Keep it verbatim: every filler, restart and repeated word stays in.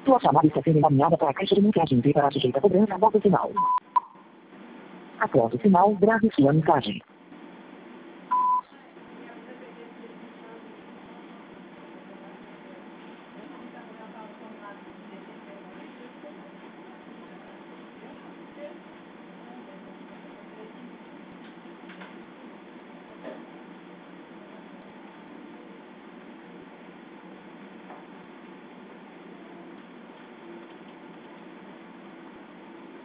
Sua chamada está sendo encaminhada para a caixa de mensagem e para sujeita a cobrança após o sinal. Após o sinal, grave sua mensagem.